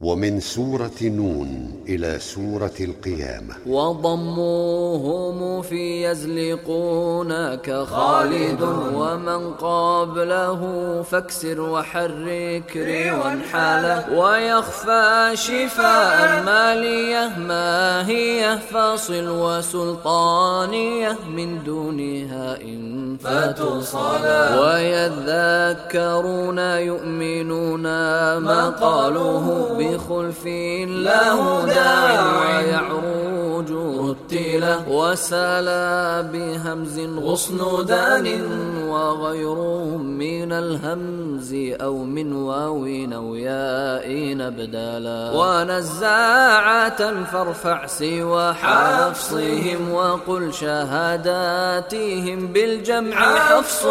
ومن سورة نون إلى سورة القيامة. وضموهم في يزلقونك خالد ومن قبله فاكسر وحرك ريوا حاله ويخفى شفاء مالية ماهية فاصل وسلطانية من دونها إن فاتوا صلاة ويذكرون يؤمنون ما قالوه بخلف له داعي ويعروج رتله وسلا بهمز غصن دان وغيرهم من الهمز أو من واو أو ياء بدلا ونزاعة فارفع سوى حفصهم وقل شهاداتهم بالجمع حفص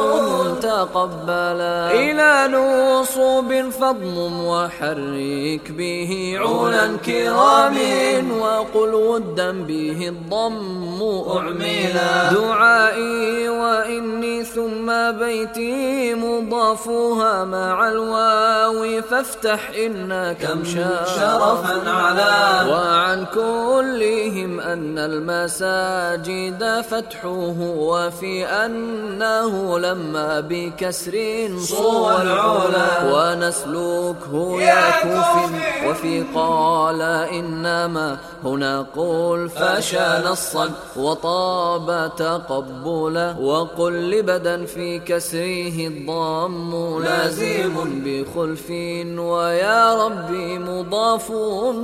تقبلا إلى نصوب فضم وحرك به عونا كرام وقل ودا به الضم أعملا دعائي وإني ثم بيتي مضافها مع الواو فافتح إن كم شرفا على وعن كلهم أن المساجد فتحه وفي أنه لما بكسر صوى العلا ونسلكه يا كوف وفي قال إنما هنا قل فشى نصا وطاب تقبلا وقل لبدا في كسره الضم لازم بخلف ويا ربي مضاف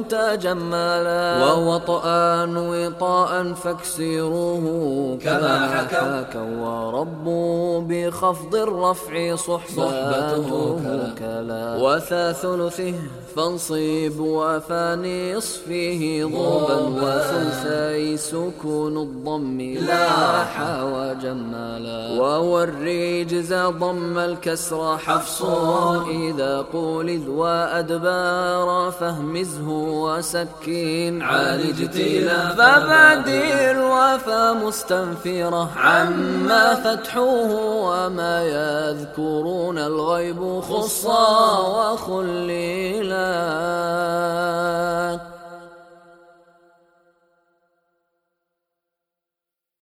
تجملا ووطئا وطاء فاكسروه كما حكاك ورب بخفض الرفع صحبته كلا وثا ثلثه فانصب وفى نصفه ضربا وثلثي سكون الضم لاح وجمالا وهو الرجز ضم الكسر حفص إذا قولذ وأدبار فهمزه وسكين عالج تيلا فبدل وفى مستنفرة عما فتحوه وما يذكرون الغيب خصا وخليلا